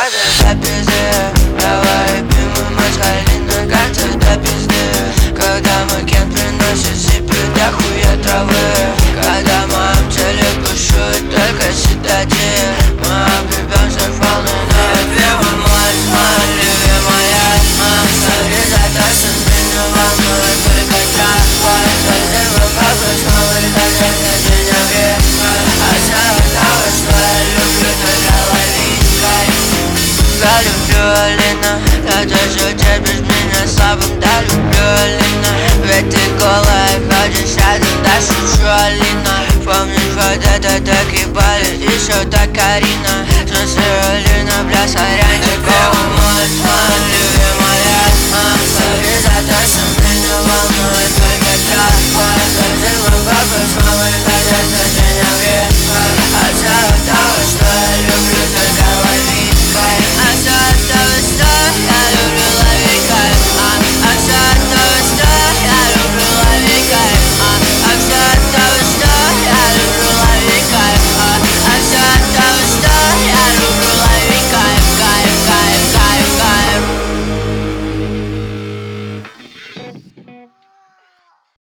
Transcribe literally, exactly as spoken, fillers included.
до пизды. Давай, любимый, мы сходили на карте до пизды. Когда мой кент приносит себе дохуя травы. Когда в моем теле бушует только седатив. Мы облюбёмся в полной ночи. Мой, мой любимая, сорезать наши меня волнует только твой. Зачем вопрос снова и даже на день обед. А самое того, что я люблю, только ловить кайф. Я люблю Алина, я тоже терпишь меня слабым. Да, люблю Алина, ведь ты голая, ходишь рядом, да, шучу, Алина. Помнишь, вот это так ебали, еще так Карина. В смысле, Алина, бля, сорян.